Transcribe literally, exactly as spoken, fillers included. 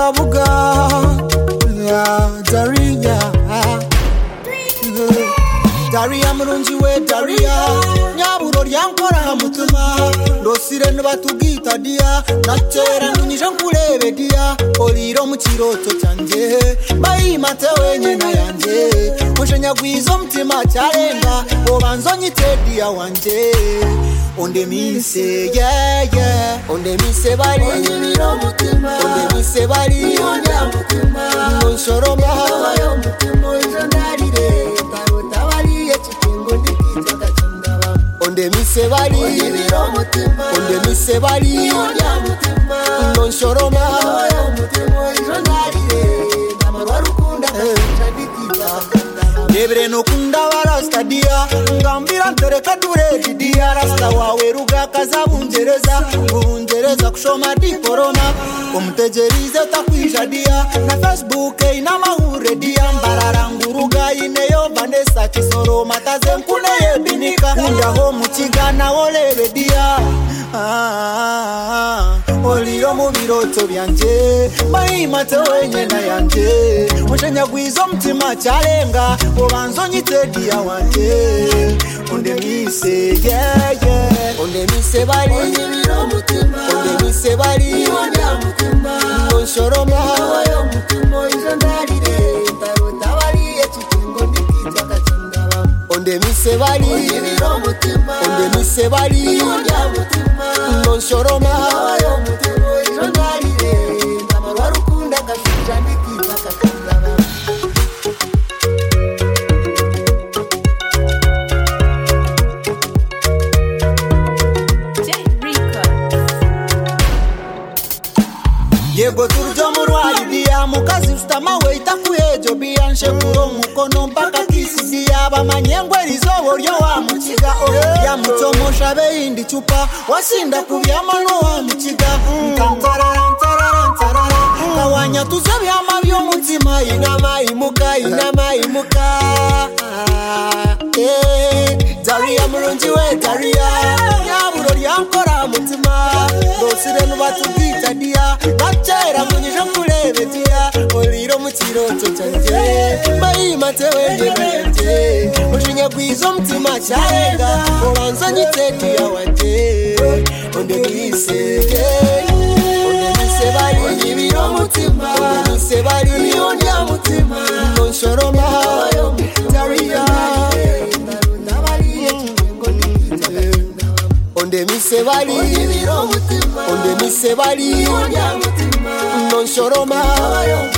buga Daria Daria murunji we Daria nyaburo ryankora mutuma rosire nbatugita dia natera nunyije nkurebe dia oliro mu kiroto cyanje bayi mate wenye na yanje mushenya gwizo mtima cyarenga obanzo nyite dia wanje onde mise yeah yeah onde mise bari nyibiro mutima onde mise bari onde mutima nshoroma yo mutima izandarire tarota bari ekitingo ndikitaka cyandaba onde mise bari nyibiro mutima onde mise bari onde mutima nshoroma yo mutima izandarire namarwa rukunda ndikitaka Debre no kunda warasta dia ngambira ntereka dure dia rasta wawe ruga kazabungereza bungereza kushoma di corona umtejerize takwisha dia na Facebook ina mahure dia mbararanguruga ineyo Vanessa Kisoro mataze nkune yebinika kunda ho mukigana olebe dia ah oliro mu biroto byanje bayi mate wenye na yanje mushenya gwizo mtima cyarenga obanzo nyite dia wanje onde mise yeah yeah onde mise bari nyibiro mutima onde mise bari onde mutima nshoroma yo mutima izandarire tarota bari ekitingo ndikitaka cyandaba onde mise bari nyibiro mutima onde mise bari onde mutima nshoroma yo mutima izandarire namarwa rukunda gashija ndikitaka cyandaba Yego turjo murwari dia mukazi ustama we itakuyejo bianshe kuro mukono mpaka kisidia bamanyengwe rizobo ryo wa mukiga ya mutomosha be indi chupa wasinda kubyama no wa mukiga ntantarara kawanya tuzabya mabyo mutima inama imuka inama imuka eh Daria murunji we Daria nyaburo ryankora mutima dosire nubatugita dia batera munyije nkurebe dia oliro mu kiroto cyanje bayi mate wenye nanje mushinya gwizo mtima cyarenga obanzo nyite dia wanje onde mise onde mise bari nyibiro mutima onde mise bari onde mutima nshoroma yo Daria onde mise bari nyibiro mutima onde mise bari onde mutima nshoroma yo